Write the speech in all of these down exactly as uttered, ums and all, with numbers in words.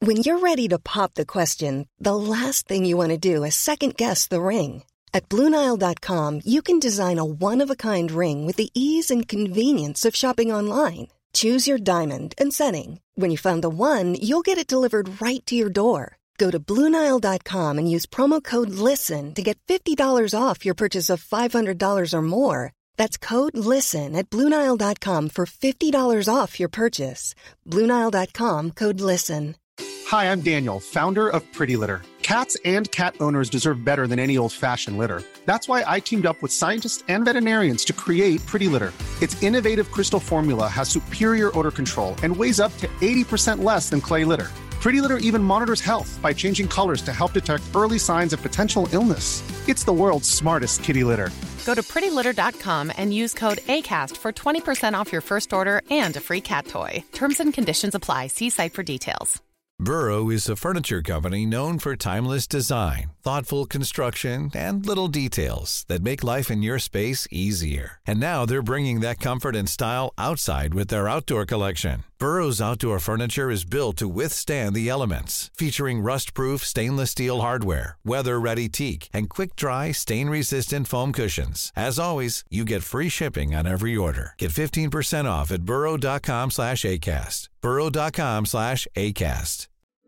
When you're ready to pop the question, the last thing you want to do is second-guess the ring. At Blue Nile dot com, you can design a one-of-a-kind ring with the ease and convenience of shopping online. Choose your diamond and setting. When you find the one, you'll get it delivered right to your door. Go to Blue Nile dot com and use promo code LISTEN to get fifty dollars off your purchase of five hundred dollars or more. That's code LISTEN at Blue Nile dot com for fifty dollars off your purchase. Blue Nile dot com, code LISTEN. Hi, I'm Daniel, founder of Pretty Litter. Cats and cat owners deserve better than any old-fashioned litter. That's why I teamed up with scientists and veterinarians to create Pretty Litter. Its innovative crystal formula has superior odor control and weighs up to eighty percent less than clay litter. Pretty Litter even monitors health by changing colors to help detect early signs of potential illness. It's the world's smartest kitty litter. Go to pretty litter dot com and use code ACAST for twenty percent off your first order and a free cat toy. Terms and conditions apply. See site for details. Burrow is a furniture company known for timeless design, thoughtful construction, and little details that make life in your space easier. And now they're bringing that comfort and style outside with their outdoor collection. Burrow's outdoor furniture is built to withstand the elements, featuring rust-proof stainless steel hardware, weather-ready teak, and quick-dry, stain-resistant foam cushions. As always, you get free shipping on every order. Get fifteen percent off at burrow dot com slash ACAST. burrow dot com slash ACAST.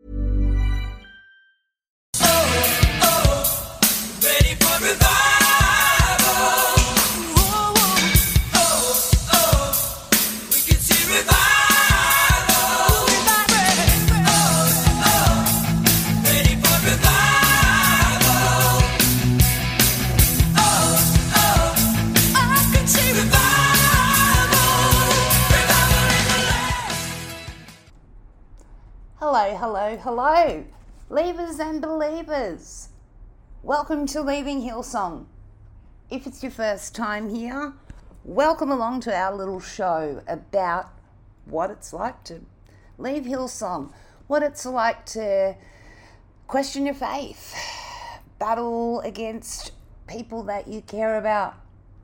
Hello, hello, hello, Leavers and Believers. Welcome to Leaving Hillsong. If it's your first time here, welcome along to our little show about what it's like to leave Hillsong, what it's like to question your faith, battle against people that you care about,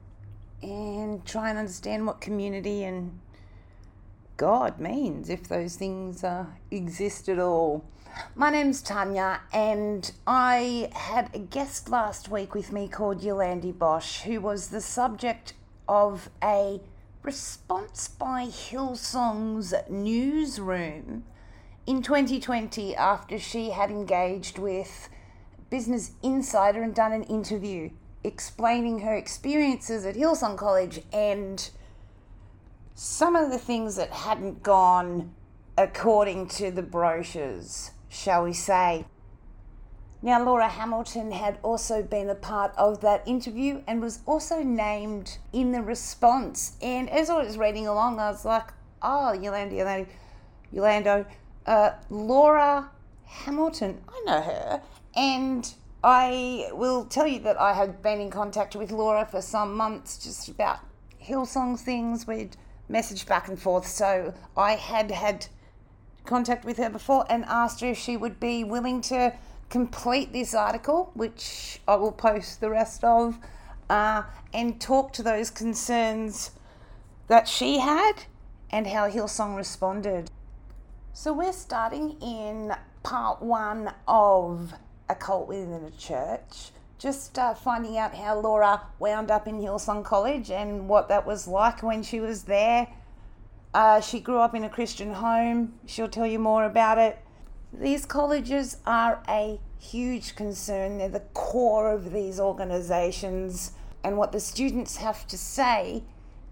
and try and understand what community and God means, if those things uh, exist at all. My name's Tanya, and I had a guest last week with me called Yolandi Bosch, who was the subject of a response by Hillsong's newsroom in twenty twenty after she had engaged with Business Insider and done an interview explaining her experiences at Hillsong College and some of the things that hadn't gone according to the brochures, shall we say. Now, Laura Hamilton had also been a part of that interview and was also named in the response. And as I was reading along, I was like, oh, Yolandi, Yolandi, Yolando, uh, Laura Hamilton, I know her. And I will tell you that I had been in contact with Laura for some months just about Hillsong things. We'd messaged back and forth, so I had had contact with her before and asked her if she would be willing to complete this article, which I will post the rest of, uh, and talk to those concerns that she had and how Hillsong responded. So we're starting in part one of A Cult Within a Church, just uh, finding out how Laura wound up in Hillsong College and what that was like when she was there. Uh, she grew up in a Christian home. She'll tell you more about it. These colleges are a huge concern. They're the core of these organisations. And what the students have to say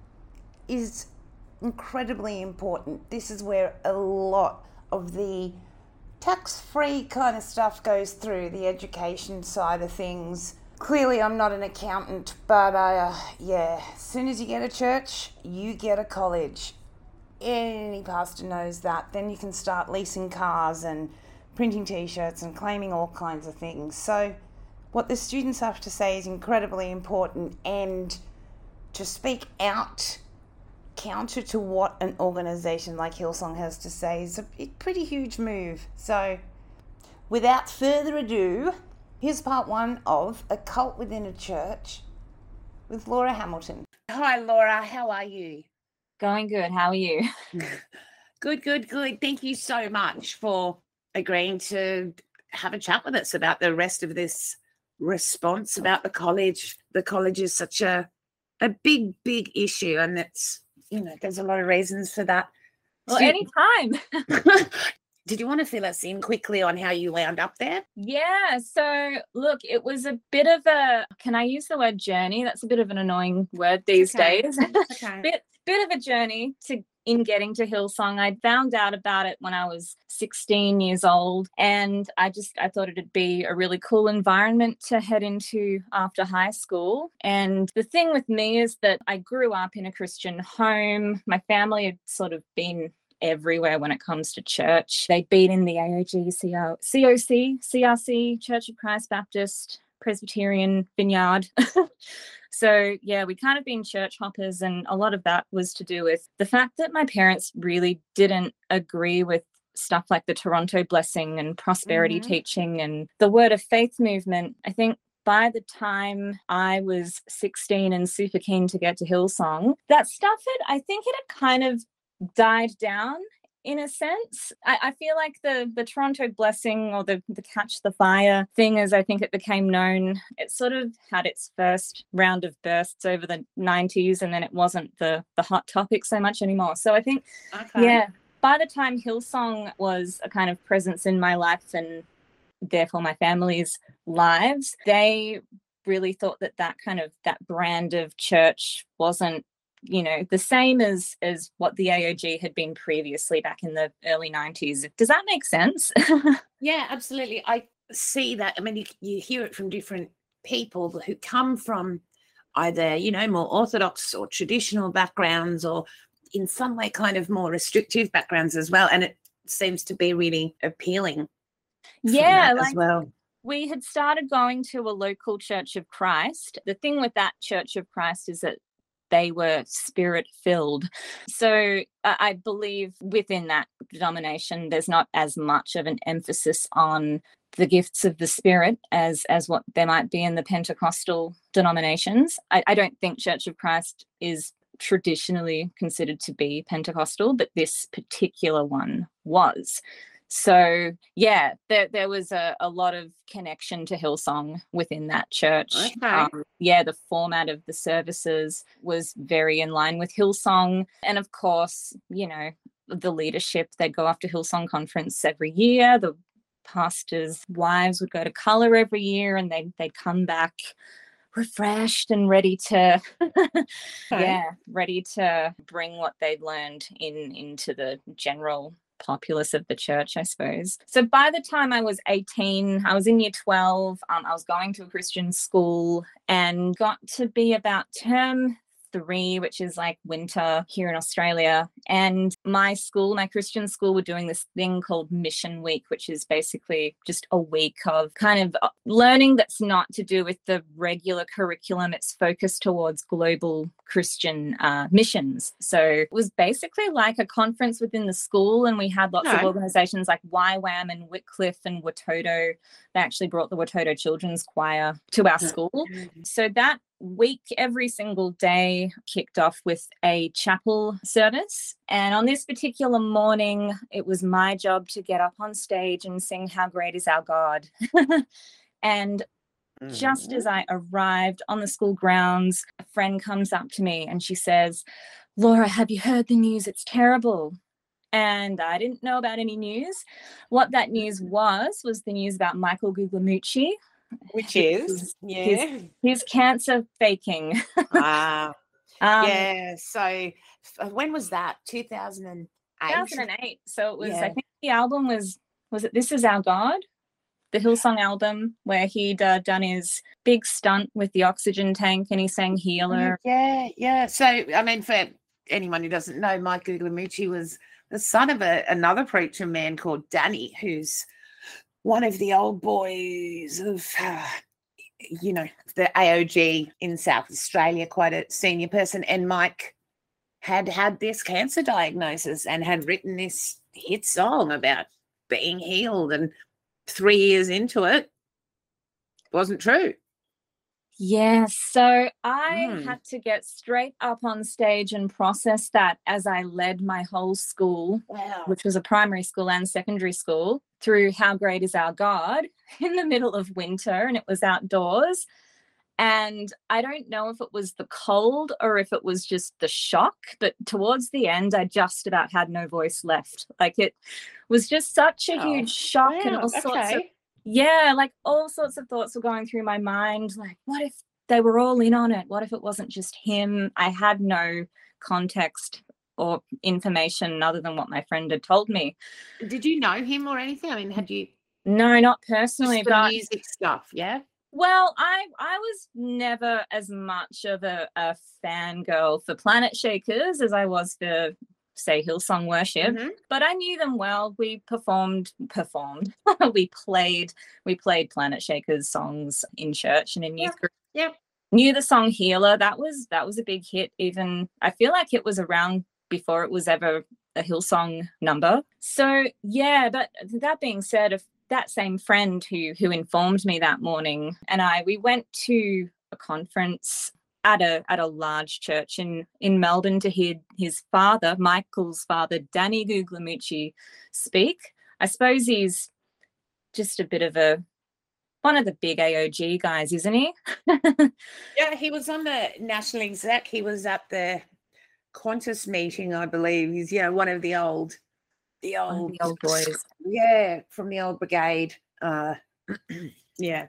is incredibly important. This is where a lot of the tax-free kind of stuff goes through, the education side of things. Clearly, I'm not an accountant, but uh, yeah, as soon as you get a church, you get a college. Any pastor knows that. Then you can start leasing cars and printing t-shirts and claiming all kinds of things. So what the students have to say is incredibly important, and to speak out counter to what an organisation like Hillsong has to say is a pretty huge move. So without further ado, here's part one of A Cult Within a Church with Laura Hamilton. Hi Laura, how are you? Going good. How are you? Good, good, good. Thank you so much for agreeing to have a chat with us about the rest of this response about the college. The college is such a a big, big issue, and it's, you know, there's a lot of reasons for that. Well, anytime. Did you want to fill us in quickly on how you wound up there? Yeah. So, look, it was a bit of a, can I use the word journey? That's a bit of an annoying word these okay. days. Okay. bit, bit of a journey to in getting to Hillsong. I found out about it when I was sixteen years old, and I just, I thought it'd be a really cool environment to head into after high school. And the thing with me is that I grew up in a Christian home. My family had sort of been everywhere when it comes to church. They'd been in the A O G, C O C, C R C, Church of Christ Baptist, Presbyterian, Vineyard. So, yeah, we kind of been church hoppers, and a lot of that was to do with the fact that my parents really didn't agree with stuff like the Toronto Blessing and prosperity mm-hmm. teaching and the Word of Faith movement. I think by the time I was sixteen and super keen to get to Hillsong, that stuff had, I think it had kind of died down in a sense. I, I feel like the the Toronto Blessing, or the, the Catch the Fire thing, as I think it became known, it sort of had its first round of bursts over the nineties, and then it wasn't the, the hot topic so much anymore. So I think, okay. yeah, by the time Hillsong was a kind of presence in my life and therefore my family's lives, they really thought that that kind of, that brand of church wasn't, you know, the same as as what the A O G had been previously back in the early nineties. Does that make sense? Yeah, absolutely. I see that. I mean, you, you hear it from different people who come from either, you know, more orthodox or traditional backgrounds, or in some way kind of more restrictive backgrounds as well. And it seems to be really appealing. Yeah, like, as well. We had started going to a local Church of Christ. The thing with that Church of Christ is that they were spirit-filled. So uh, I believe within that denomination, there's not as much of an emphasis on the gifts of the Spirit as as what there might be in the Pentecostal denominations. I, I don't think Church of Christ is traditionally considered to be Pentecostal, but this particular one was. So, yeah, there there was a, a lot of connection to Hillsong within that church. Okay. Um, yeah, the format of the services was very in line with Hillsong. And, of course, you know, the leadership, they'd go off to Hillsong conference every year. The pastors' wives would go to Colour every year, and they'd, they'd come back refreshed and ready to, okay. yeah, ready to bring what they'd learned in into the general populace of the church, I suppose. So by the time I was eighteen, I was in year twelve. Um, I was going to a Christian school and got to be about term three, which is like winter here in Australia. And my school, my Christian school, were doing this thing called Mission Week, which is basically just a week of kind of learning that's not to do with the regular curriculum. It's focused towards global Christian uh, missions. So it was basically like a conference within the school, and we had lots no. of organizations like Y WAM and Wycliffe and Watoto. They actually brought the Watoto Children's Choir to our school. So that week, every single day, kicked off with a chapel service. And on this particular morning, it was my job to get up on stage and sing How Great Is Our God. And just as I arrived on the school grounds, a friend comes up to me and she says, "Laura, have you heard the news? It's terrible." And I didn't know about any news. What that news was, was the news about Michael Guglielmucci, which is, yeah, his, his cancer faking. Wow. um, yeah. So when was that? two thousand eight? two thousand eight. So it was, yeah. I think the album was, was it This Is Our God? The Hillsong album, where he'd uh, done his big stunt with the oxygen tank and he sang Healer. Yeah, yeah. So, I mean, for anyone who doesn't know, Mike Guglielmucci was the son of a, another preacher man called Danny, who's one of the old boys of, uh, you know, the A O G in South Australia, quite a senior person. And Mike had had this cancer diagnosis and had written this hit song about being healed, and three years into it, wasn't true. Yes, so I Mm. had to get straight up on stage and process that as I led my whole school, Wow. which was a primary school and secondary school, through How Great Is Our God in the middle of winter, and it was outdoors. And I don't know if it was the cold or if it was just the shock, but towards the end, I just about had no voice left. Like, it was just such a Oh, huge shock, and wow, all sorts of, okay. yeah, like all sorts of thoughts were going through my mind. Like, what if they were all in on it? What if it wasn't just him? I had no context or information other than what my friend had told me. Did you know him or anything? I mean, had you No, not just personally, the but music stuff, yeah? well, I I was never as much of a, a fangirl for Planet Shakers as I was for, say, Hillsong Worship, Mhm. but I knew them well. We performed, performed, we played, we played Planet Shakers songs in church and in youth Yep, group. yep. Knew the song Healer. That was that was a big hit. Even I feel like it was around before it was ever a Hillsong number. So yeah, but that being said, if that same friend who who informed me that morning and I, we went to a conference at a at a large church in in Melbourne to hear his father, Michael's father, Danny Guglielmucci, speak. I suppose he's just a bit of a one of the big A O G guys, isn't he? Yeah, he was on the national exec. He was at the Qantas meeting, I believe. He's, you know, one of the old, the One of old, the old boys. yeah, from the old brigade. Uh, yeah.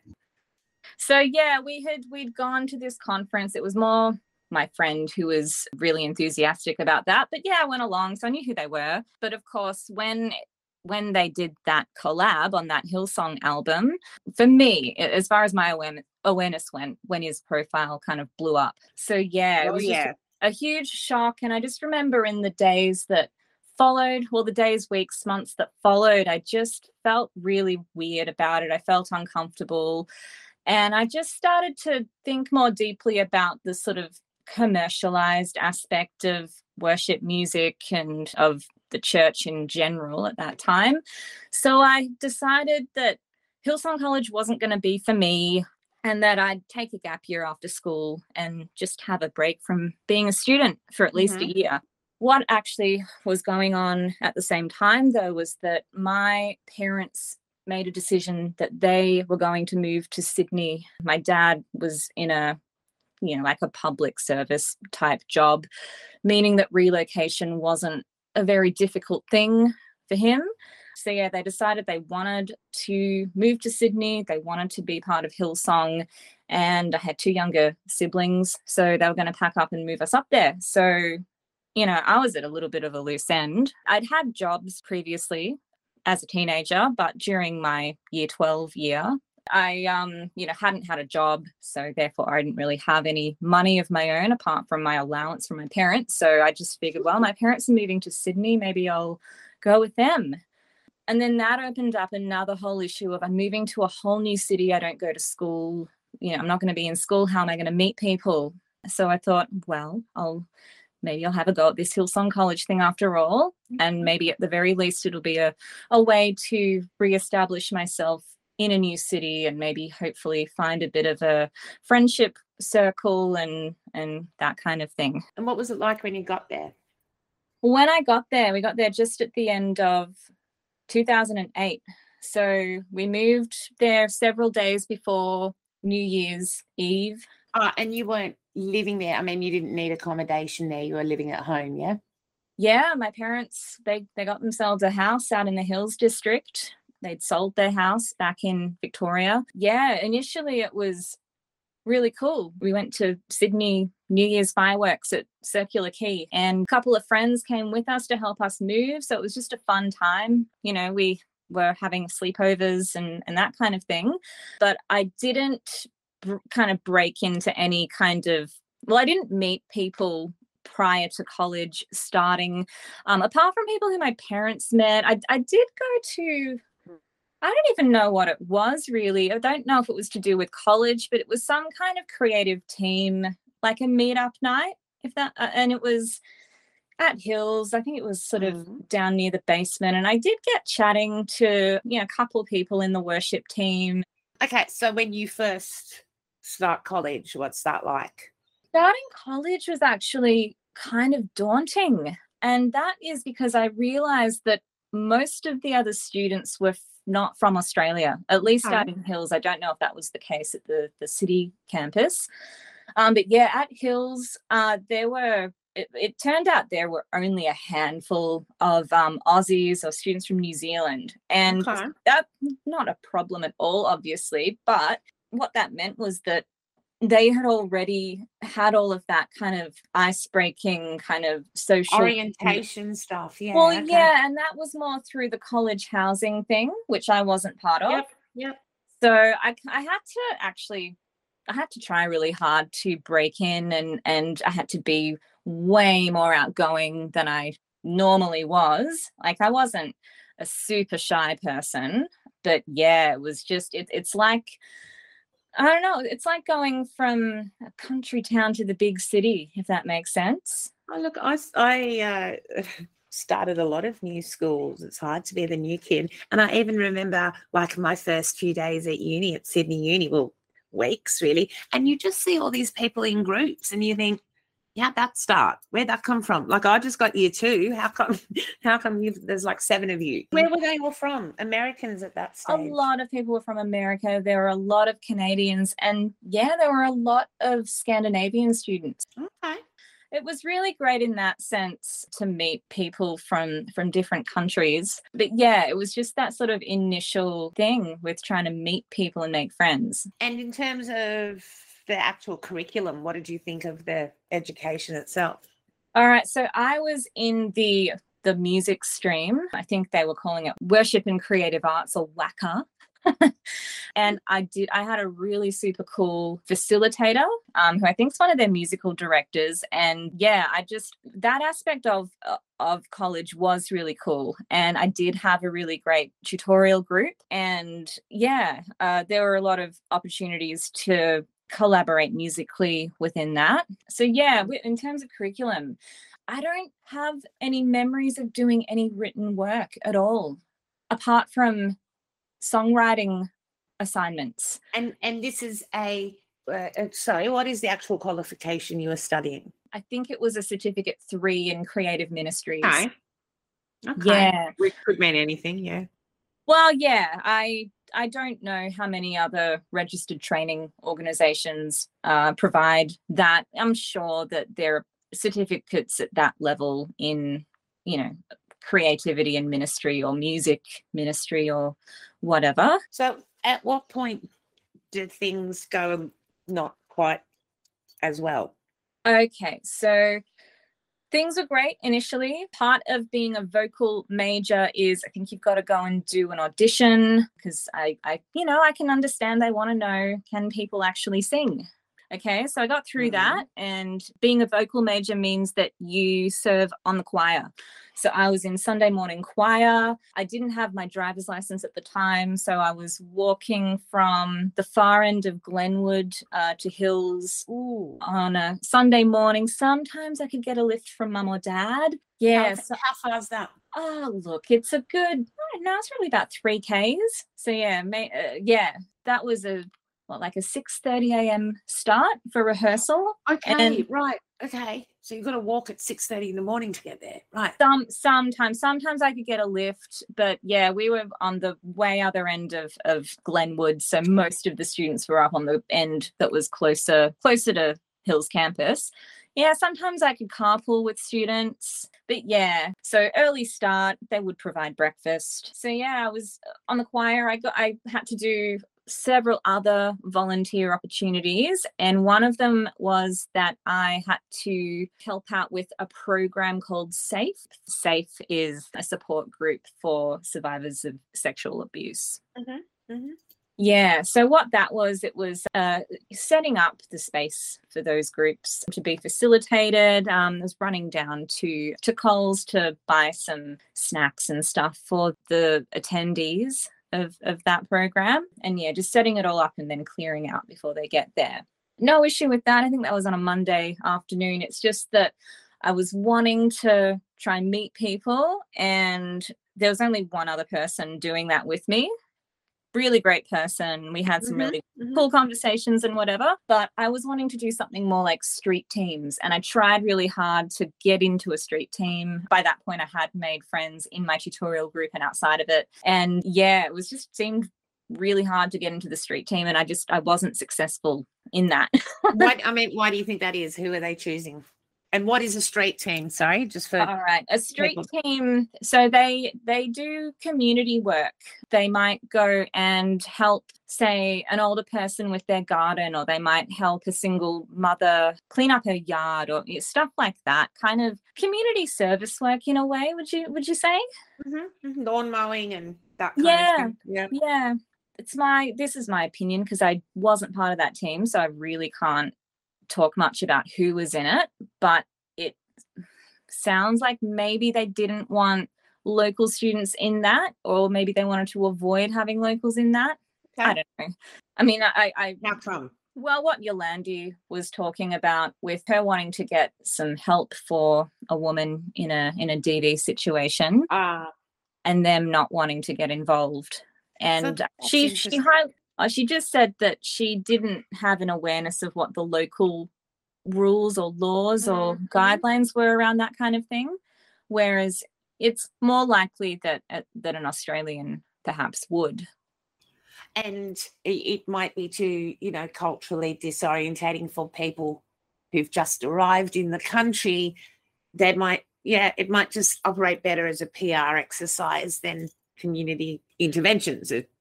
So yeah, we had we'd gone to this conference. It was more my friend who was really enthusiastic about that. But yeah, I went along, so I knew who they were. But of course, when when they did that collab on that Hillsong album, for me, as far as my awareness awareness went, when his profile kind of blew up. So yeah, it Oh, was just yeah. a huge shock. And I just remember in the days that followed, well, the days, weeks, months that followed, I just felt really weird about it. I felt uncomfortable. And I just started to think more deeply about the sort of commercialized aspect of worship music and of the church in general at that time. So I decided that Hillsong College wasn't going to be for me and that I'd take a gap year after school and just have a break from being a student for at least Mhm. a year. What actually was going on at the same time, though, was that my parents made a decision that they were going to move to Sydney. My dad was in a, you know, like a public service type job, meaning that relocation wasn't a very difficult thing for him. So yeah, they decided they wanted to move to Sydney. They wanted to be part of Hillsong. And I had two younger siblings, so they were going to pack up and move us up there. So, you know, I was at a little bit of a loose end. I'd had jobs previously as a teenager, but during my year twelve year, I, um, you know, hadn't had a job. So therefore I didn't really have any money of my own apart from my allowance from my parents. So I just figured, well, my parents are moving to Sydney. Maybe I'll go with them. And then that opened up another whole issue of I'm moving to a whole new city. I don't go to school. You know, I'm not going to be in school. How am I going to meet people? So I thought, well, I'll maybe I'll have a go at this Hillsong College thing after all. And maybe at the very least, it'll be a, a way to reestablish myself in a new city and maybe hopefully find a bit of a friendship circle and and that kind of thing. And what was it like when you got there? When I got there, we got there just at the end of two thousand eight. So we moved there several days before New Year's Eve. Uh, and you weren't living there. I mean, you didn't need accommodation there. You were living at home, yeah? Yeah, my parents, they, they got themselves a house out in the Hills District. They'd sold their house back in Victoria. Yeah, initially it was really cool. We went to Sydney New Year's fireworks at Circular Quay and a couple of friends came with us to help us move. So it was just a fun time. You know, we were having sleepovers and, and that kind of thing. But I didn't br- kind of break into any kind of, well, I didn't meet people prior to college starting. Um, apart from people who my parents met, I, I did go to, I don't even know what it was really. I don't know if it was to do with college, but it was some kind of creative team, like a meetup night, if that, uh, and it was at Hills. I think it was sort Mhm. of down near the basement. And I did get chatting to, you know, a couple of people in the worship team. Okay, so when you first start college? What's that like? Starting college was actually kind of daunting. And that is because I realized that most of the other students were f- not from Australia, at least Okay. out in Hills. I don't know if that was the case at the, the city campus. Um, but yeah, at Hills, uh, there were, it, it turned out there were only a handful of um, Aussies or students from New Zealand. And Okay. that's not a problem at all, obviously. But what that meant was that they had already had all of that kind of ice-breaking kind of social Orientation stuff. Yeah. well, okay. yeah, and that was more through the college housing thing, which I wasn't part of. Yep. Yep. So I, I had to actually, I had to try really hard to break in, and and I had to be way more outgoing than I normally was. Like I wasn't a super shy person, but yeah, it was just it, it's like. I don't know. It's like going from a country town to the big city, if that makes sense. Oh, look, I, I uh, started a lot of new schools. It's hard to be the new kid. And I even remember like my first few days at uni, at Sydney Uni, well, weeks really. And you just see all these people in groups and you think, how'd that start? Where'd that come from? Like I just got year two. How come how come you there's like seven of you? Where were they all from? Americans at that A stage. lot of people were from America. There were a lot of Canadians. And yeah, there were a lot of Scandinavian students. Okay. It was really great in that sense to meet people from, from different countries. But yeah, it was just that sort of initial thing with trying to meet people and make friends. And in terms of the actual curriculum, what did you think of the education itself? All right. So I was in the the music stream. I think they were calling it Worship and Creative Arts, or WACA. And I did, I had a really super cool facilitator um, who I think is one of their musical directors. And yeah, I just, that aspect of, uh, of college was really cool. And I did have a really great tutorial group. And yeah, uh, there were a lot of opportunities to collaborate musically within that. So yeah, in terms of curriculum, I don't have any memories of doing any written work at all, apart from songwriting assignments. And and this is a, uh, uh, sorry, what is the actual qualification you were studying? I think it was a certificate three in creative ministries. Okay. Okay. Yeah. Which could mean anything, yeah. Well, yeah, I I don't know how many other registered training organizations uh, provide that. I'm sure that there are certificates at that level in, you know, creativity and ministry or music ministry or whatever. So at what point did things go not quite as well? Okay, so things were great initially. Part of being a vocal major is I think you've got to go and do an audition because I, I, you know, I can understand they want to know, can people actually sing? Okay, so I got through Mm-hmm. that, and being a vocal major means that you serve on the choir. So I was in Sunday morning choir. I didn't have my driver's license at the time, so I was walking from the far end of Glenwood uh, to Hills Ooh. on a Sunday morning. Sometimes I could get a lift from mum or dad. Yeah. How, so- how far is that? oh, look, it's a good, I don't know, it's really about three Ks. So yeah, may, uh, yeah, that was a, what, like a six thirty a.m. start for rehearsal. Okay, And- right. Okay. So you've got to walk at six thirty in the morning to get there. Right. Some sometimes sometimes I could get a lift, but yeah, we were on the way other end of of Glenwood, so most of the students were up on the end that was closer closer to Hills campus. Yeah, sometimes I could carpool with students, but yeah, so early start, they would provide breakfast. So yeah, I was on the choir. I got I had to do several other volunteer opportunities, and one of them was that I had to help out with a program called SAFE. SAFE is a support group for survivors of sexual abuse. Mm-hmm. Mm-hmm. Yeah, so what that was, it was uh, setting up the space for those groups to be facilitated. Um, I was running down to, to Coles to buy some snacks and stuff for the attendees of, of that program. And yeah, just setting it all up and then clearing out before they get there. No issue with that. I think that was on a Monday afternoon. It's just that I was wanting to try and meet people, and there was only one other person doing that with me. really great person. We had some Mm-hmm, really mm-hmm. cool conversations and whatever, but I was wanting to do something more like street teams, and I tried really hard to get into a street team. By that point, I had made friends in my tutorial group and outside of it. And yeah, it was just seemed really hard to get into the street team, and I just, I wasn't successful in that. What, I mean, why do you think that is? Who are they choosing? And what is a street team? Sorry, just for all right, a street people. team. So they they do community work. They might go and help, say, an older person with their garden, or they might help a single mother clean up her yard, or stuff like that. Kind of community service work in a way. Would you Would you say? Mm-hmm. Lawn mowing and that kind Yeah, of thing. Yeah, yeah. It's my this is my opinion, because I wasn't part of that team, so I really can't talk much about who was in it, but it sounds like maybe they didn't want local students in that, or maybe they wanted to avoid having locals in that. okay. I don't know. I mean, I, I How come? well, what Yolandi was talking about with her wanting to get some help for a woman in a in a D V situation, Uh, and them not wanting to get involved. And that's she she interesting. hi- uh, she just said that she didn't have an awareness of what the local rules or laws or Mhm. guidelines were around that kind of thing, whereas it's more likely that uh, that an Australian perhaps would. and it, it might be too, you know, culturally disorientating for people who've just arrived in the country. They might, yeah, it might just operate better as a P R exercise than community interventions. If,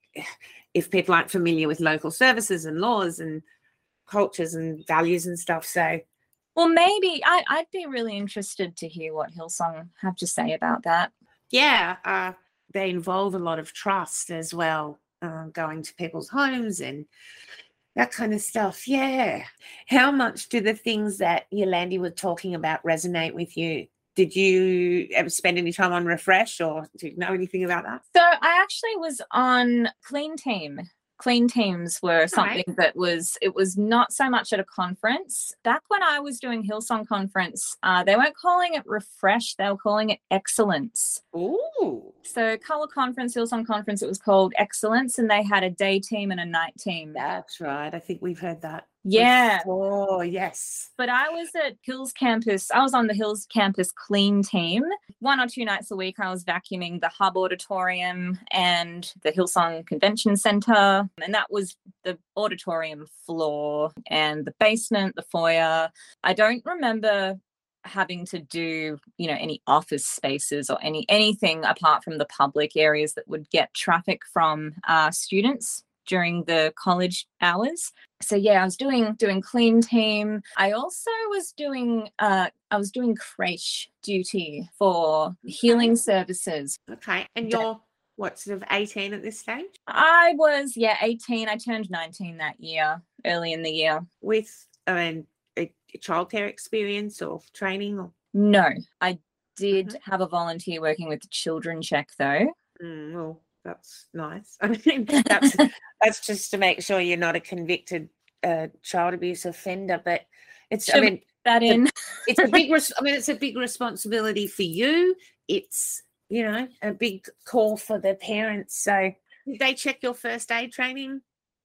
if people aren't familiar with local services and laws and cultures and values and stuff. So, Well, maybe I, I'd be really interested to hear what Hillsong have to say about that. yeah, uh, they involve a lot of trust as well, uh, going to people's homes and that kind of stuff. Yeah. How much do the things that Yolandi was talking about resonate with you? Did you ever spend any time on Refresh, or do you know anything about that? So I actually was on Clean Team. Clean Teams were something that was, it was not so much at a conference. Back when I was doing Hillsong Conference, uh, they weren't calling it Refresh, they were calling it Excellence. Ooh. So Colour Conference, Hillsong Conference, it was called Excellence, and they had a day team and a night team. That's right. I think we've heard that. Yeah. Oh, yes. But I was at Hills Campus. I was on the Hills Campus Clean Team. One or two nights a week, I was vacuuming the Hub Auditorium and the Hillsong Convention Centre. And that was the auditorium floor and the basement, the foyer. I don't remember having to do, you know, any office spaces or any anything apart from the public areas that would get traffic from uh, students during the college hours. So yeah, I was doing doing Clean Team. I also was doing uh I was doing creche duty for healing services. Okay. And you're what, sort of eighteen at this stage? I was, yeah, eighteen. I turned nineteen that year, early in the year. With, I mean, a, a childcare experience or training? Or No, I did Mhm. have a volunteer working with the Children Check though. Mm, well, that's nice. I mean, that's that's just to make sure you're not a convicted uh, child abuse offender. But it's, Should I we mean, that in. it's a big. Res- I mean, it's a big responsibility for you. It's, you know, a big call for the parents. So, did they check your first aid training?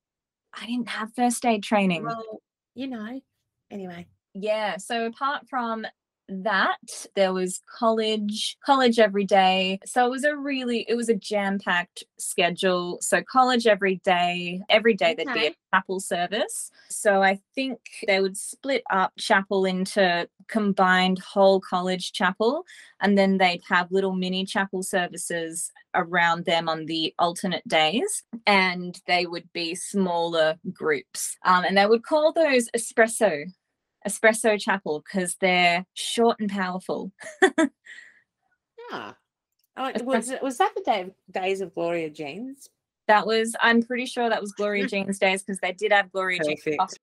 I didn't have first aid training. Well, you know. Anyway. Yeah, so apart from that, there was college, college every day. So it was a really, it was a jam-packed schedule. So college every day, every day there'd be a Okay. chapel service. So I think they would split up chapel into combined whole college chapel, and then they'd have little mini chapel services around them on the alternate days, and they would be smaller groups. Um, and they would call those espresso espresso chapel because they're short and powerful. Ah. Oh, it was was that the day of, days of Gloria Jeans? That was, I'm pretty sure that was Gloria Jean's days, because they did have Gloria Jean. Perfect.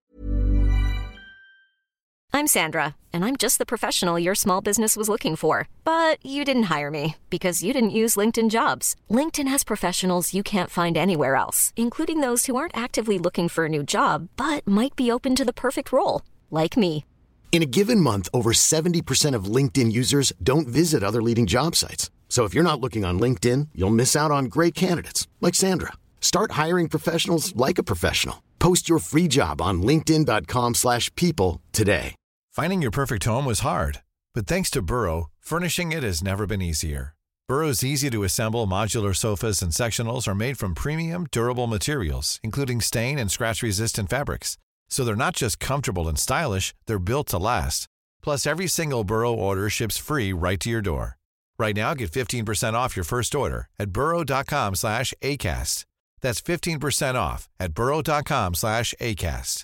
I'm Sandra, and I'm just the professional your small business was looking for. But you didn't hire me because you didn't use LinkedIn Jobs. LinkedIn has professionals you can't find anywhere else, including those who aren't actively looking for a new job, but might be open to the perfect role, like me. In a given month, over seventy percent of LinkedIn users don't visit other leading job sites. So if you're not looking on LinkedIn, you'll miss out on great candidates like Sandra. Start hiring professionals like a professional. Post your free job on linkedin.com slash people today. Finding your perfect home was hard, but thanks to Burrow, furnishing it has never been easier. Burrow's easy-to-assemble modular sofas and sectionals are made from premium, durable materials, including stain and scratch-resistant fabrics. So they're not just comfortable and stylish, they're built to last. Plus, every single Burrow order ships free right to your door. Right now, get fifteen percent off your first order at burrow.com slash ACAST. That's fifteen percent off at burrow.com slash ACAST.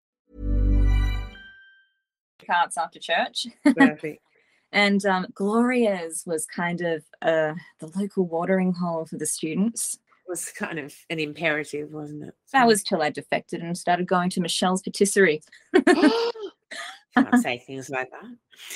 Carts after church. Perfect. And um, Gloria's was kind of uh, the local watering hole for the students. It was kind of an imperative, wasn't it? That was till I defected and started going to Michelle's Patisserie. Can't say things like that.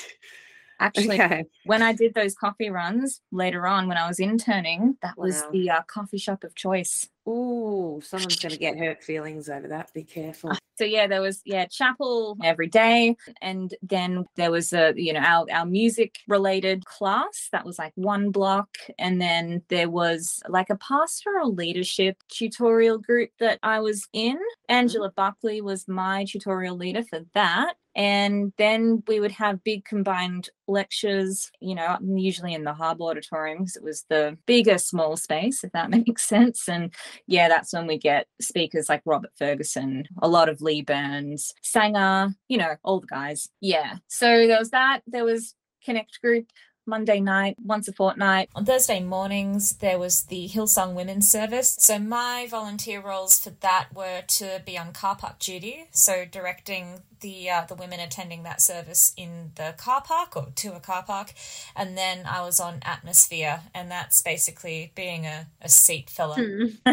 Actually, Okay. when I did those coffee runs later on when I was interning, that was Wow. the uh, coffee shop of choice. Ooh, someone's going to get hurt feelings over that. Be careful. So yeah, there was yeah chapel every day, and then there was a you know our our music related class that was like one block, and then there was like a pastoral leadership tutorial group that I was in. Angela Buckley was my tutorial leader for that. And then we would have big combined lectures, you know, usually in the Harbour Auditorium because it was the bigger small space, if that makes sense. And yeah, that's when we get speakers like Robert Ferguson, a lot of Lee Burns, Sanger, you know, all the guys. Yeah. So there was that. There was Connect Group Monday night, once a fortnight. On Thursday mornings, there was the Hillsong Women's Service. So my volunteer roles for that were to be on car park duty, so directing the uh, the women attending that service in the car park or to a car park. And then I was on Atmosphere, and that's basically being a, a seat filler. Hmm.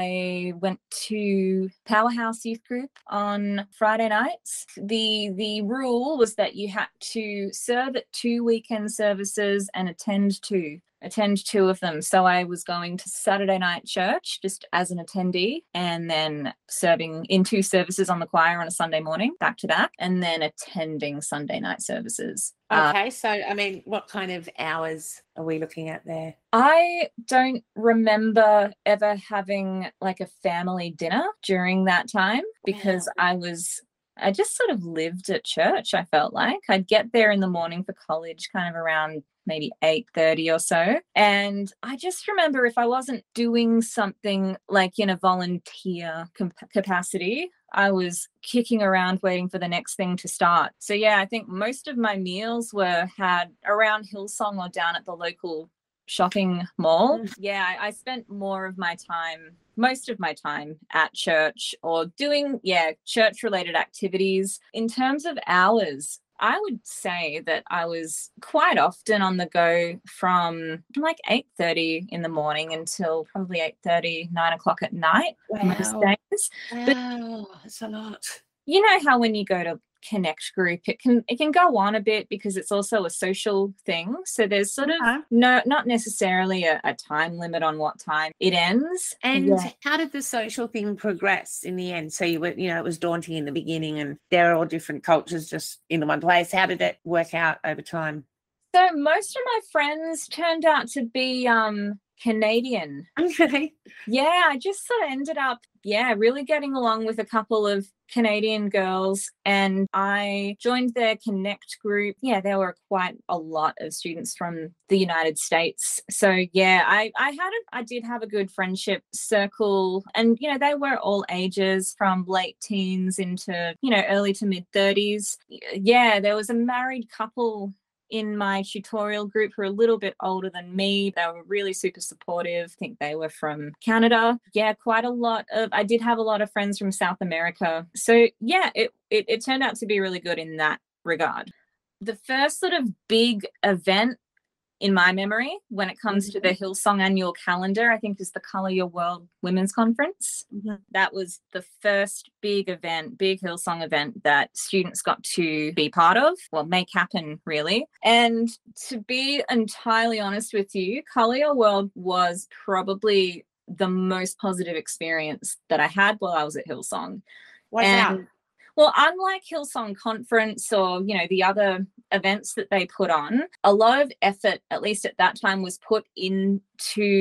I went to Powerhouse Youth Group on Friday nights. The the rule was that you had to serve at two weekend services and attend two. attend two of them. So I was going to Saturday night church just as an attendee, and then serving in two services on the choir on a Sunday morning, back to back, and then attending Sunday night services. Okay, so I mean, what kind of hours are we looking at there? I don't remember ever having like a family dinner during that time because Wow. I was I just sort of lived at church, I felt like. I'd get there in the morning for college kind of around maybe eight thirty or so. And I just remember if I wasn't doing something like in a volunteer com- capacity, I was kicking around waiting for the next thing to start. So yeah, I think most of my meals were had around Hillsong or down at the local shopping mall. Mm. Yeah, I, I spent more of my time, most of my time at church or doing, yeah, church related activities. In terms of hours, I would say that I was quite often on the go from like eight thirty in the morning until probably eight thirty, nine o'clock at night most Wow. days. But Wow, that's a lot. you know how when you go to Connect Group, it can it can go on a bit because it's also a social thing. So there's sort Okay. of no, not necessarily a, a time limit on what time it ends. And Yeah. how did the social thing progress in the end? So you were, you know, it was daunting in the beginning, and there are all different cultures just in the one place. How did it work out over time? So most of my friends turned out to be um Canadian. Okay. Yeah, I just sort of ended up, yeah, really getting along with a couple of Canadian girls, and I joined their Connect group. Yeah, there were quite a lot of students from the United States. So yeah, I I had a, I did have a good friendship circle, and you know they were all ages from late teens into you know early to mid thirties. Yeah, there was a married couple in my tutorial group who are a little bit older than me. They were really super supportive. I think they were from Canada. Yeah, quite a lot of, I did have a lot of friends from South America. So yeah, it, it, it turned out to be really good in that regard. The first sort of big event in my memory when it comes to the Hillsong annual calendar, I think is the Colour Your World Women's Conference. Mm-hmm. That was the first big event, big Hillsong event that students got to be part of, well, make happen really. And to be entirely honest with you, Colour Your World was probably the most positive experience that I had while I was at Hillsong. What's and, that? Well, unlike Hillsong Conference or, you know, the other events that they put on, a lot of effort, at least at that time, was put into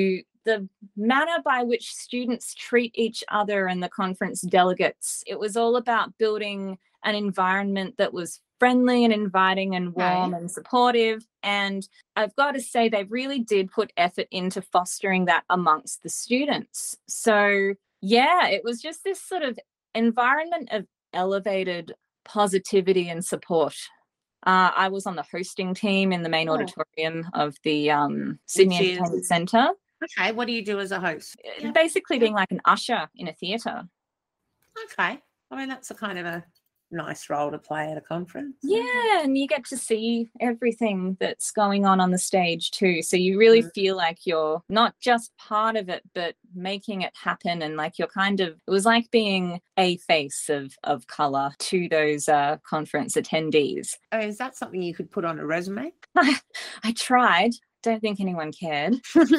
the manner by which students treat each other and the conference delegates. It was all about building an environment that was friendly and inviting and warm Right. and supportive. And I've got to say, they really did put effort into fostering that amongst the students. So, yeah, it was just this sort of environment of elevated positivity and support. Uh, I was on the hosting team in the main Oh. auditorium of the um, Sydney Which is- Entertainment Centre, Okay, what do you do as a host? Yeah. basically being like an usher in a theatre. Okay. I mean, that's a kind of a nice role to play at a conference. Yeah, and you get to see everything that's going on on the stage too. So you really Mm. feel like you're not just part of it, but making it happen. And like you're kind of, it was like being a face of of colour to those uh, conference attendees. Oh, is that something you could put on a resume? I tried. Don't think anyone cared.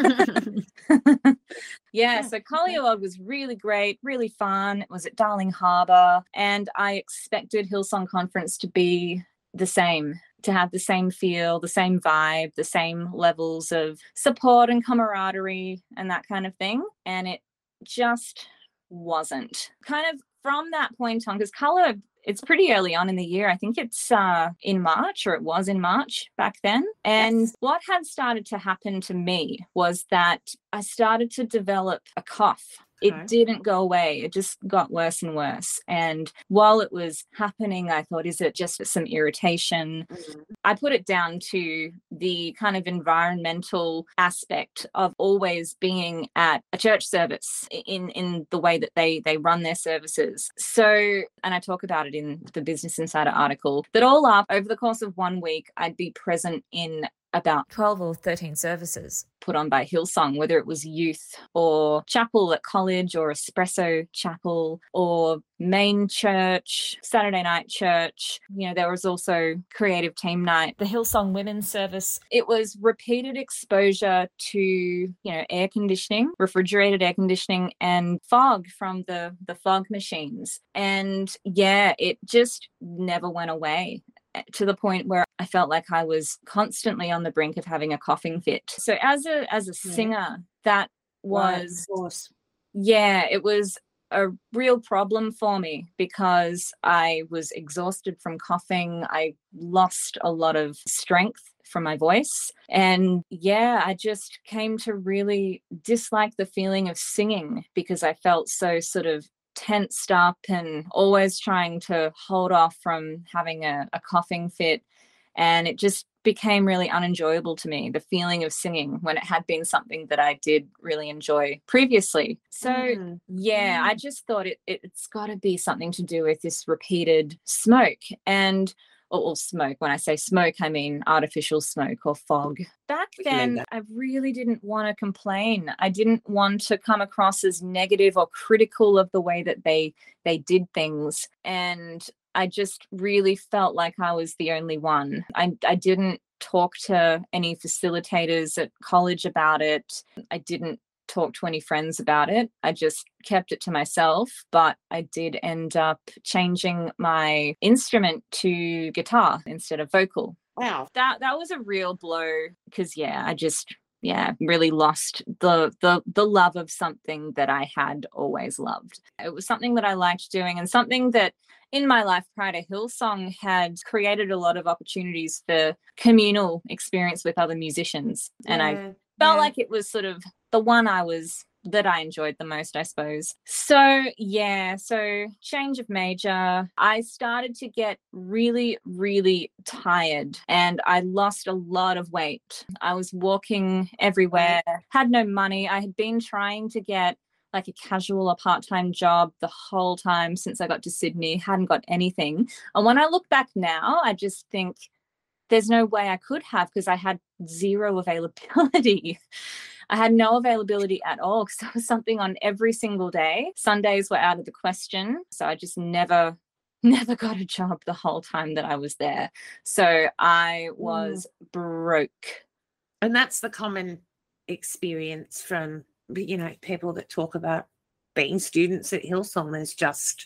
Yeah, so Collingwood was really great, really fun. It was at Darling Harbour, and I expected Hillsong Conference to be the same, to have the same feel, the same vibe, the same levels of support and camaraderie and that kind of thing. And it just wasn't. Kind of from that point on, because Colour, it's pretty early on in the year. I think it's uh, in March, or it was in March back then. And Yes. what had started to happen to me was that I started to develop a cough. Okay. It didn't go away. It just got worse and worse. And while it was happening, I thought, is it just some irritation? Mhm. I put it down to the kind of environmental aspect of always being at a church service in, in the way that they, they run their services. So, and I talk about it in the Business Insider article, that all up over the course of one week, I'd be present in about twelve or thirteen services. put on by Hillsong, whether it was youth or chapel at college or espresso chapel or main church, Saturday night church. You know, there was also creative team night. The Hillsong Women's Service. It was repeated exposure to, you know, air conditioning, refrigerated air conditioning, and fog from the, the fog machines. And yeah, it just never went away, to the point where I felt like I was constantly on the brink of having a coughing fit. So as a as a singer, that Right, was, of course. yeah, it was a real problem for me because I was exhausted from coughing. I lost a lot of strength from my voice. And yeah, I just came to really dislike the feeling of singing because I felt so sort of tensed up and always trying to hold off from having a, a coughing fit. And it just became really unenjoyable to me, the feeling of singing, when it had been something that I did really enjoy previously. So Mm. yeah, I just thought it, it it's got to be something to do with this repeated smoke. And or, or smoke, when I say smoke, I mean artificial smoke or fog. Back We can leave then, I really didn't want to complain. I didn't want to come across as negative or critical of the way that they they did things. And I just really felt like I was the only one. I, I didn't talk to any facilitators at college about it. I didn't talk to any friends about it. I just kept it to myself, but I did end up changing my instrument to guitar instead of vocal. Wow. That that was a real blow because yeah, I just yeah, really lost the the the love of something that I had always loved. It was something that I liked doing and something that in my life prior to Hillsong had created a lot of opportunities for communal experience with other musicians. And I Yeah, felt yeah. like it was sort of the one I was that I enjoyed the most, I suppose. So yeah, so change of major. I started to get really, really tired and I lost a lot of weight. I was walking everywhere, had no money. I had been trying to get like a casual or part-time job the whole time since I got to Sydney, hadn't got anything. And when I look back now, I just think there's no way I could have because I had zero availability. I had no availability at all because there was something on every single day. Sundays were out of the question. So I just never, never got a job the whole time that I was there. So I was mm. broke. And that's the common experience from, you know, people that talk about being students at Hillsong. There's just,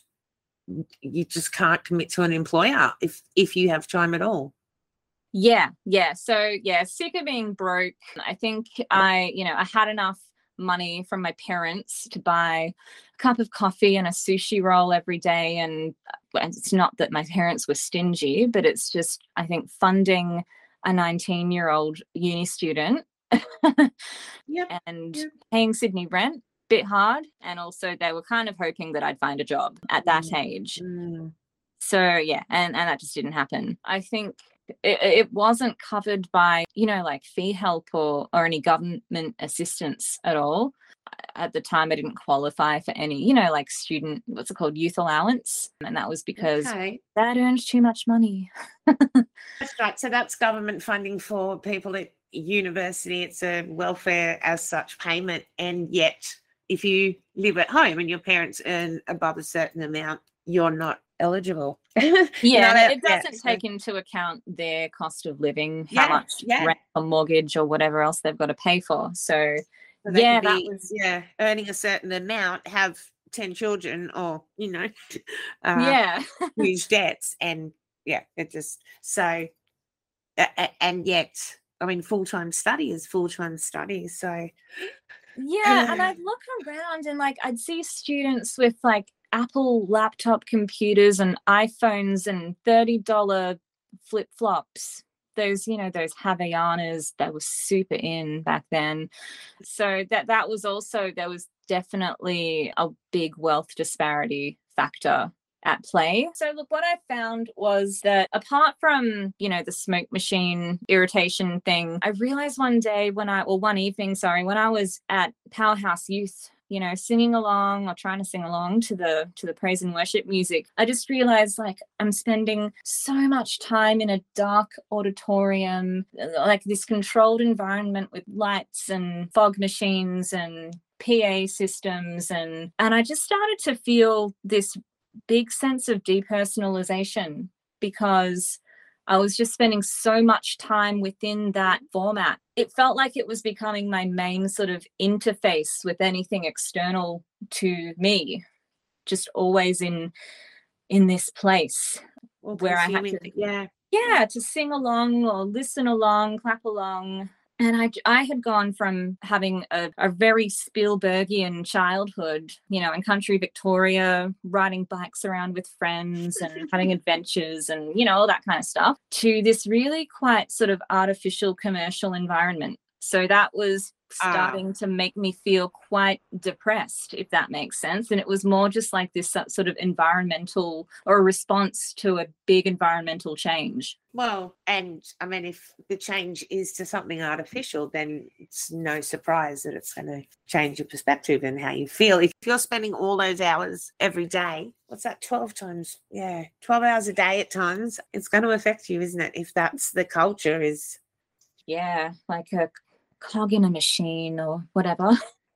you just can't commit to an employer if if you have time at all. Yeah, yeah. So yeah, sick of being broke. I think I, you know, I had enough money from my parents to buy a cup of coffee and a sushi roll every day. And it's not that my parents were stingy, but it's just, I think, funding a nineteen-year-old uni student Yep. and Yep. paying Sydney rent, bit hard. And also they were kind of hoping that I'd find a job at that Mm. age. Mm. So yeah, and, and that just didn't happen. I think it, it wasn't covered by, you know, like fee help or, or any government assistance at all. At the time, I didn't qualify for any, you know, like student, what's it called, youth allowance. And that was because Okay. Dad earned too much money. That's right. So that's government funding for people at university. It's a welfare as such payment. And yet, if you live at home and your parents earn above a certain amount, you're not eligible. Yeah, You know, and that- it doesn't yeah, so- take into account their cost of living, Yeah, how much yeah. rent or mortgage or whatever else they've got to pay for. So, So they yeah, could that be, was, yeah, earning a certain amount, have ten children, or you know, uh, yeah. huge debts, and yeah, it just so, a- a- and yet, I mean, full time study is full time study. So Yeah, and I'd look around and like I'd see students with like Apple laptop computers and iPhones and thirty dollars flip flops. Those, you know, those Havaianas that was super in back then. So that that was also, there was definitely a big wealth disparity factor at play. So look, what I found was that apart from, you know, the smoke machine irritation thing, I realized one day when I, or one evening, sorry, when I was at Powerhouse Youth, you know, singing along or trying to sing along to the to the praise and worship music, I just realized like I'm spending so much time in a dark auditorium, like this controlled environment with lights and fog machines and P A systems, and and I just started to feel this big sense of depersonalization because I was just spending so much time within that format. It felt like it was becoming my main sort of interface with anything external to me, just always in in this place Well, where I had consuming to, th- yeah. yeah, to sing along or listen along, clap along. And I, I had gone from having a, a very Spielbergian childhood, you know, in country Victoria, riding bikes around with friends and having adventures and, you know, all that kind of stuff, to this really quite sort of artificial commercial environment. So that was starting to make me feel quite depressed, if that makes sense. And it was more just like this sort of environmental or a response to a big environmental change. Well, and I mean, if the change is to something artificial, then it's no surprise that it's going to change your perspective and how you feel. If you're spending all those hours every day, what's that, twelve times? Yeah, twelve hours a day at times, it's going to affect you, isn't it? If that's the culture is. Yeah, like a cog in a machine or whatever.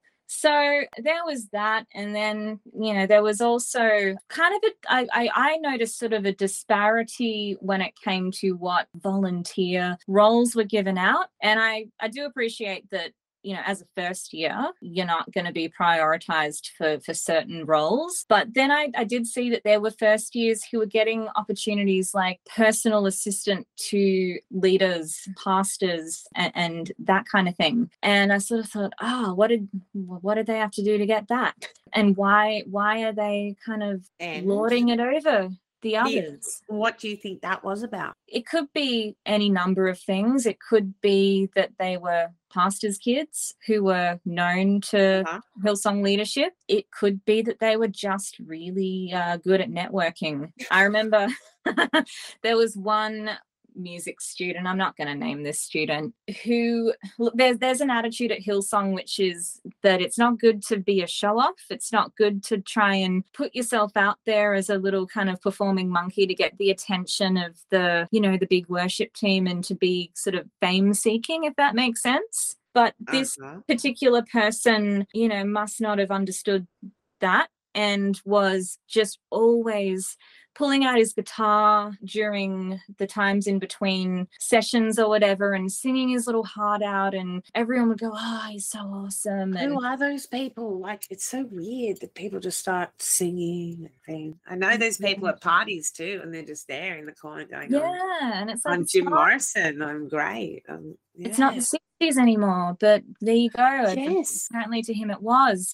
So there was that. And then, you know, there was also kind of a, I, I, I noticed sort of a disparity when it came to what volunteer roles were given out. And I, I do appreciate that, you know, as a first year, you're not going to be prioritized for, for certain roles. But then I, I did see that there were first years who were getting opportunities like personal assistant to leaders, pastors, and, and that kind of thing. And I sort of thought, oh, what did what did they have to do to get that? And why why are they kind of And lording it over the others? What do you think that was about? It could be any number of things. It could be that they were pastors' kids who were known to Uh-huh. Hillsong leadership. It could be that they were just really uh, good at networking. I remember there was one music student, I'm not going to name this student, who, look, there's there's an attitude at Hillsong which is that it's not good to be a show off. It's not good to try and put yourself out there as a little kind of performing monkey to get the attention of the, you know, the big worship team and to be sort of fame seeking, if that makes sense. But this Uh-huh. particular person, you know, must not have understood that and was just always pulling out his guitar during the times in between sessions or whatever and singing his little heart out, and everyone would go, oh, he's so awesome. And Who are those people? Like, it's so weird that people just start singing and things. I know there's people at parties too, and they're just there in the corner going, yeah, "I'm- and it's like I'm it's Jim not- Morrison. I'm great." Um, It's not yeah. the fifties anymore, but there you go. Yes. Apparently to him it was.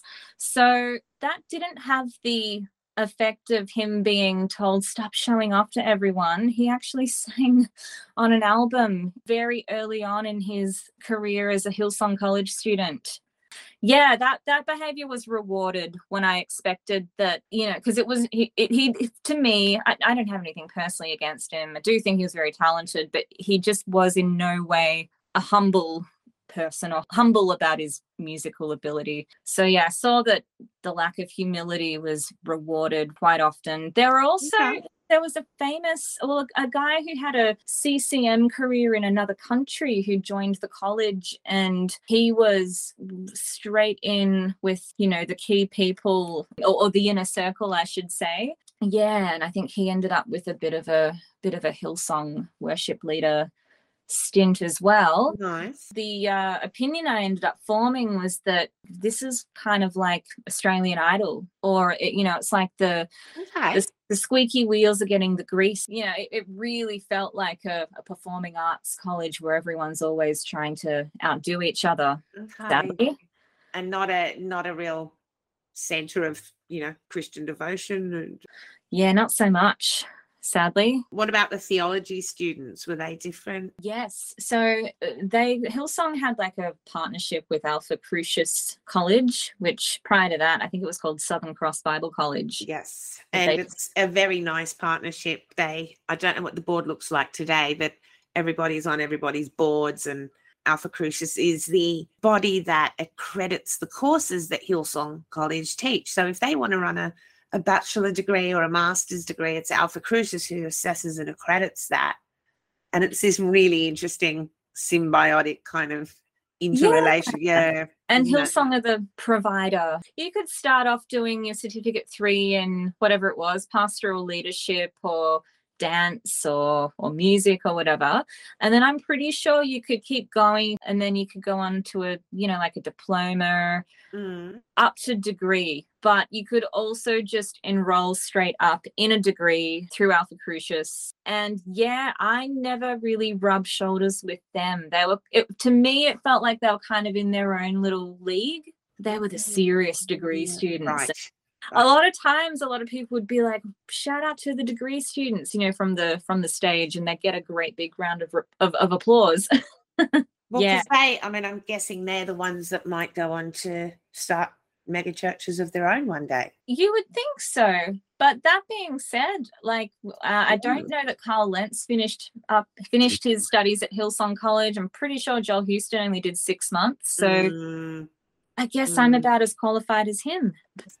So that didn't have the effect of him being told stop showing off to everyone. He actually sang on an album very early on in his career as a Hillsong College student. Yeah, that that behavior was rewarded when I expected that, you know, because it was he, it, he to me, I, I don't have anything personally against him. I do think he was very talented, but he just was in no way a humble person or humble about his musical ability. So yeah, I saw that the lack of humility was rewarded quite often. There were also okay. there was a famous well a guy who had a C C M career in another country who joined the college, and he was straight in with, you know, the key people or, or the inner circle, I should say. Yeah, and I think he ended up with a bit of a bit of a Hillsong worship leader stint as well. Nice. The uh, opinion I ended up forming was that this is kind of like Australian Idol, or it, you know, it's like the, okay. the the squeaky wheels are getting the grease. You know, it, it really felt like a, a performing arts college where everyone's always trying to outdo each other. Okay. Sadly. And not a not a real centre of, you know, Christian devotion. And... Yeah, not so much. Sadly. What about the theology students? Were they different? Yes. So they Hillsong had like a partnership with Alpha Crucis College, which prior to that, I think it was called Southern Cross Bible College. Yes. And they, it's a very nice partnership. They, I don't know what the board looks like today, but everybody's on everybody's boards, and Alpha Crucis is the body that accredits the courses that Hillsong College teach. So if they want to run a a bachelor degree or a master's degree, it's Alpha Crucis who assesses and accredits that. And it's this really interesting symbiotic kind of interrelation. Yeah. yeah. And Hillsong are the provider. You could start off doing your certificate three in whatever it was, pastoral leadership or dance or or music or whatever, and then I'm pretty sure you could keep going, and then you could go on to a, you know, like a diploma mm. up to degree. But you could also just enroll straight up in a degree through Alpha Crucis. And yeah, I never really rubbed shoulders with them. They were, it, to me, it felt like they were kind of in their own little league. They were the serious degree yeah, students. Right. A lot of times, a lot of people would be like, shout out to the degree students, you know, from the from the stage, and they get a great big round of of, of applause. Well, yeah. They, I mean, I'm guessing they're the ones that might go on to start mega churches of their own one day. You would think so. But that being said, like, uh, I don't know that Carl Lentz finished up finished his studies at Hillsong College. I'm pretty sure Joel Houston only did six months. So mm. I guess mm. I'm about as qualified as him.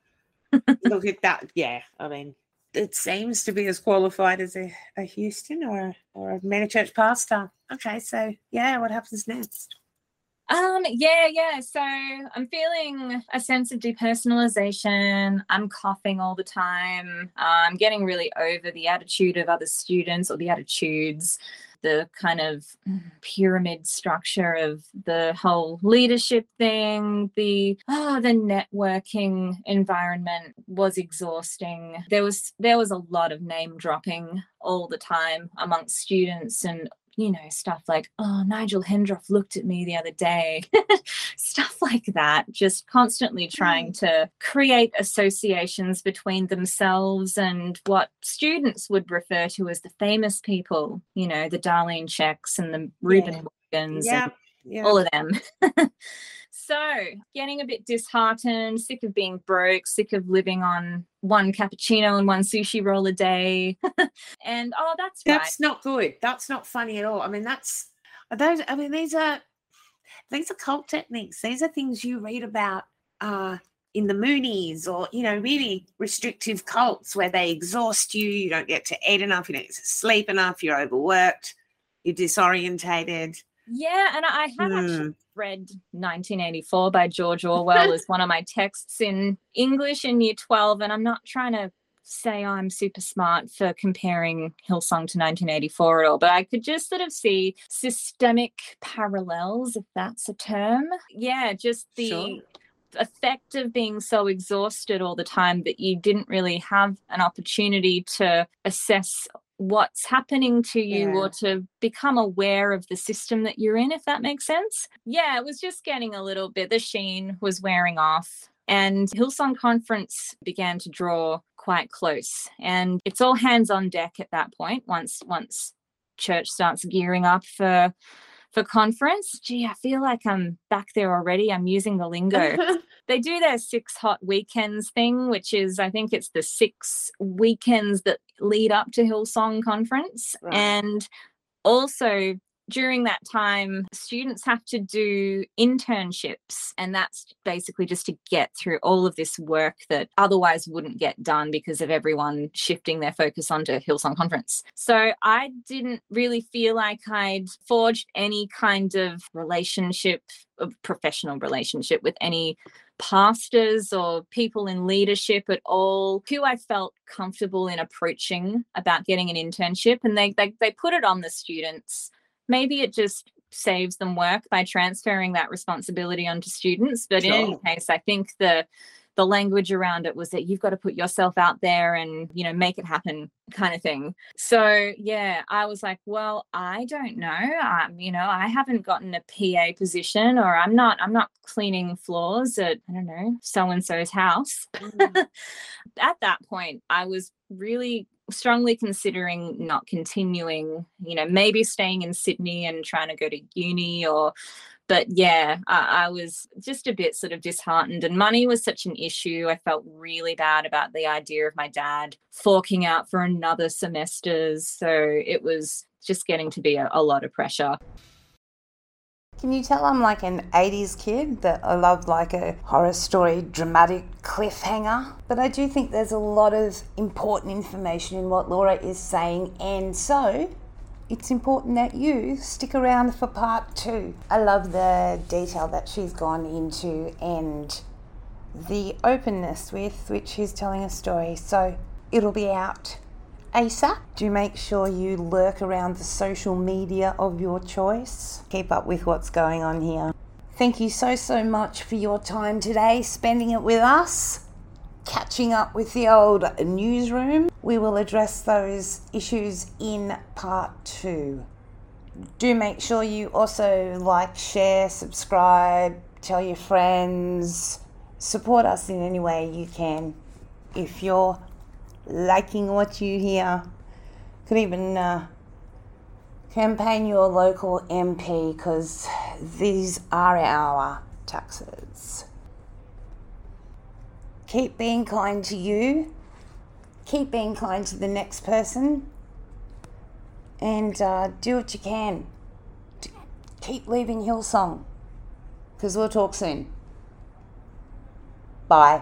Look at that. Yeah, I mean, it seems to be as qualified as a, a Houston or, or a mega church pastor. Okay, so, yeah, what happens next? Um, yeah, yeah. So I'm feeling a sense of depersonalization. I'm coughing all the time. I'm getting really over the attitude of other students, or the attitudes, the kind of pyramid structure of the whole leadership thing. The oh, the networking environment was exhausting. There was there was a lot of name dropping all the time amongst students, and you know, stuff like, oh, Nigel Hendroff looked at me the other day, stuff like that, just constantly trying to create associations between themselves and what students would refer to as the famous people, you know, the Darlene Checks and the Reuben yeah. Morgans yeah. and yeah. all of them. So getting a bit disheartened, sick of being broke, sick of living on one cappuccino and one sushi roll a day. And, oh, that's right. That's not good. That's not funny at all. I mean, that's, those. I mean, these are, these are cult techniques. These are things you read about uh, in the Moonies, or, you know, really restrictive cults where they exhaust you. You don't get to eat enough. You don't get to sleep enough. You're overworked. You're disorientated. Yeah, and I have mm. actually read nineteen eighty-four by George Orwell as one of my texts in English in year twelve, and I'm not trying to say I'm super smart for comparing Hillsong to nineteen eighty-four at all, but I could just sort of see systemic parallels, if that's a term. Yeah, just the Sure. effect of being so exhausted all the time that you didn't really have an opportunity to assess what's happening to you, Yeah. or to become aware of the system that you're in, if that makes sense. Yeah, it was just getting a little bit, the sheen was wearing off, and Hillsong Conference began to draw quite close. And it's all hands on deck at that point, once once church starts gearing up for for conference. Gee, I feel like I'm back there already. I'm using the lingo. They do their six hot weekends thing, which is, I think it's the six weekends that lead up to Hillsong Conference. Right. And also during that time, students have to do internships, and that's basically just to get through all of this work that otherwise wouldn't get done because of everyone shifting their focus onto Hillsong Conference. So I didn't really feel like I'd forged any kind of relationship, a professional relationship with any pastors or people in leadership at all who I felt comfortable in approaching about getting an internship. And they they, they put it on the students. Maybe it just saves them work by transferring that responsibility onto students. But Sure. in any case, I think the the language around it was that you've got to put yourself out there and, you know, make it happen kind of thing. So, yeah, I was like, well, I don't know. Um, you know, I haven't gotten a P A position, or I'm not, I'm not cleaning floors at, I don't know, so-and-so's house. Mm. At that point, I was really strongly considering not continuing, you know, maybe staying in Sydney and trying to go to uni, or, but yeah, I, I was just a bit sort of disheartened, and money was such an issue. I felt really bad about the idea of my dad forking out for another semesters. So it was just getting to be a, a lot of pressure. Can you tell I'm like an eighties kid, that I love like a horror story, dramatic cliffhanger? But I do think there's a lot of important information in what Laura is saying, and so it's important that you stick around for part two. I love the detail that she's gone into and the openness with which she's telling a story. So it'll be out ASAP. Do make sure you lurk around the social media of your choice. Keep up with what's going on here. Thank you so, so much for your time today, spending it with us, catching up with the old newsroom. We will address those issues in part two. Do make sure you also like, share, subscribe, tell your friends, support us in any way you can. If you're liking what you hear, could even uh, campaign your local M P, because these are our taxes. Keep being kind to you, keep being kind to the next person, and uh, do what you can to keep leaving Hillsong, because we'll talk soon. Bye.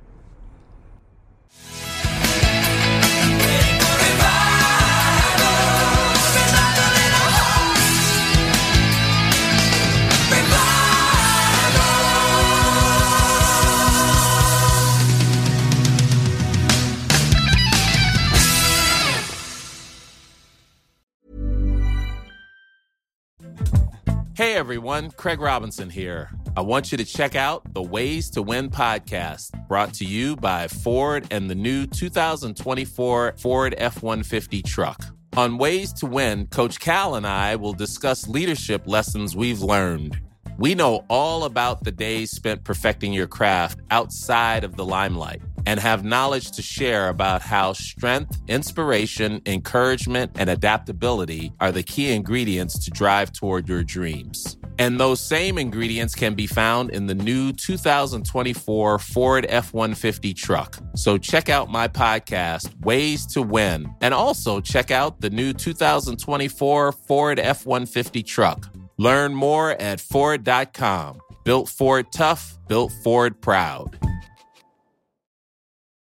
Hey everyone, Craig Robinson here. I want you to check out the Ways to Win podcast, brought to you by Ford and the new two thousand twenty-four Ford F one fifty truck. On Ways to Win, Coach Cal and I will discuss leadership lessons we've learned. We know all about the days spent perfecting your craft outside of the limelight, and have knowledge to share about how strength, inspiration, encouragement, and adaptability are the key ingredients to drive toward your dreams. And those same ingredients can be found in the new two thousand twenty-four Ford F one fifty truck. So check out my podcast, Ways to Win, and also check out the new two thousand twenty-four Ford F one fifty truck. Learn more at Ford dot com. Built Ford tough, built Ford proud.